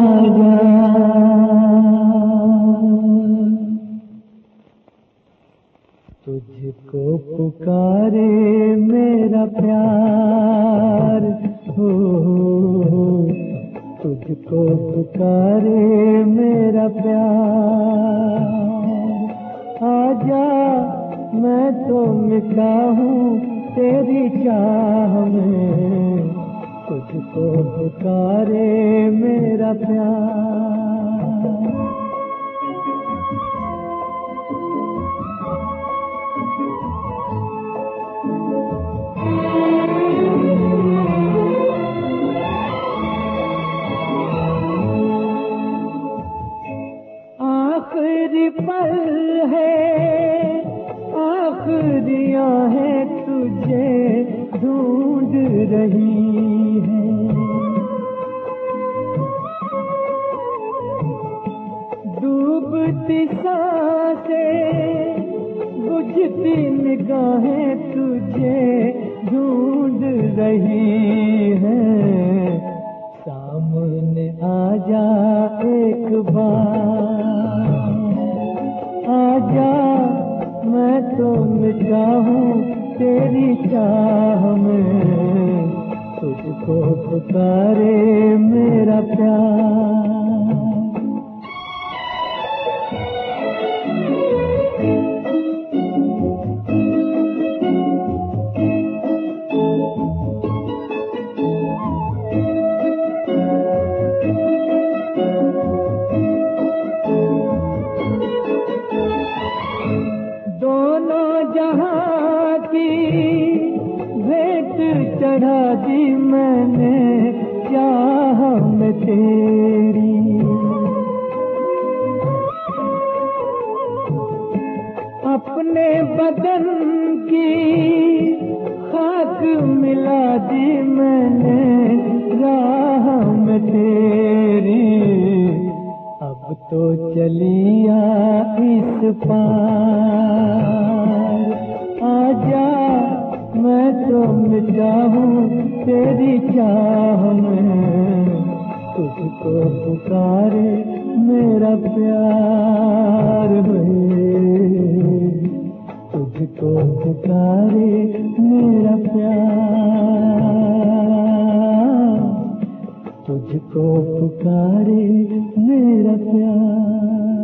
आजा, तुझको पुकारे मेरा प्यार हो, तुझको पुकारे मेरा प्यार। आजा मैं तो मिटा हूँ तेरी चाह में, तुझको पुकारे मेरा प्यार। आखिरी पल है, आखिरी आहें तुझे ढूंढ रही है। डूबती सांसें, बुझती निगाहें तुझे ढूंढ रही है। सामने आजा एक बार, आजा मैं तो मिटा हूँ तेरी चाह में, तुझको पुकारे मेरा प्यार। जहाँ की भेंट चढ़ा दी मैंने चाह में तेरी, अपने बदन की खाक मिला दी मैंने राह में तेरी। अब तो चलिया इस पार, आजा मैं तो मिटा हूँ तेरी चाह में, तुझको पुकारे मेरा प्यार है, तुझको पुकारे मेरा प्यार, तुझको पुकारे मेरा प्यार।